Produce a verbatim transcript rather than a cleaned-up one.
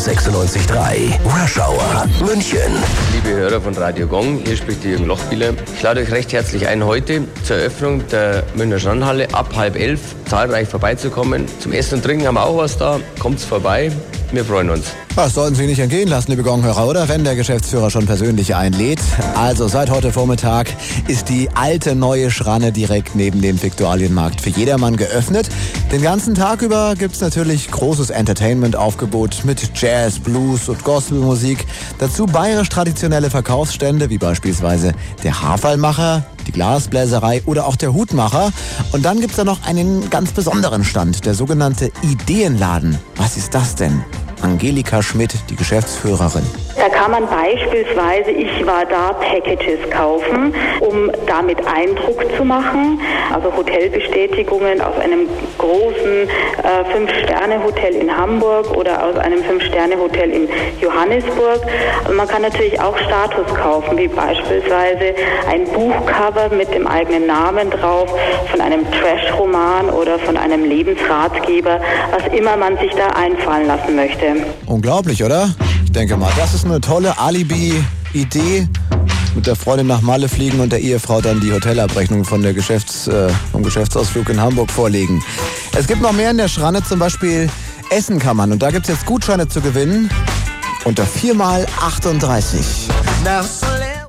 sechsundneunzig Komma drei. Rush Hour München. Liebe Hörer von Radio Gong, hier spricht der Jürgen Lochbieler. Ich lade euch recht herzlich ein, heute zur Eröffnung der Münchner Schrannhalle ab halb elf zahlreich vorbeizukommen. Zum Essen und Trinken haben wir auch was da. Kommt's vorbei. Wir freuen uns. Das sollten Sie nicht entgehen lassen, liebe Gong-Hörer, oder? Wenn der Geschäftsführer schon persönlich einlädt. Also seit heute Vormittag ist die alte neue Schranne direkt neben dem Viktualienmarkt für jedermann geöffnet. Den ganzen Tag über gibt's natürlich großes Entertainment-Aufgebot mit Jazz, Blues und Gospelmusik. Dazu bayerisch traditionelle Verkaufsstände wie beispielsweise der Haferlmacher, die Glasbläserei oder auch der Hutmacher. Und dann gibt's da noch einen ganz besonderen Stand, der sogenannte Ideenladen. Was ist das denn? Angelika Schmidt, die Geschäftsführerin. Da kann man beispielsweise, ich war da, Packages kaufen, um damit Eindruck zu machen. Also Hotelbestätigungen aus einem großen äh, Fünf-Sterne-Hotel in Hamburg oder aus einem Fünf-Sterne-Hotel in Johannesburg. Und man kann natürlich auch Status kaufen, wie beispielsweise ein Buchcover mit dem eigenen Namen drauf, von einem Trash-Roman oder von einem Lebensratgeber, was immer man sich da einfallen lassen möchte. Unglaublich, oder? Ich denke mal, das ist eine tolle Alibi-Idee. Mit der Freundin nach Malle fliegen und der Ehefrau dann die Hotelabrechnung von der Geschäfts-, äh, vom Geschäftsausflug in Hamburg vorlegen. Es gibt noch mehr in der Schranne, zum Beispiel Essen kann man. Und da gibt es jetzt Gutscheine zu gewinnen unter vier mal achtunddreißig. Now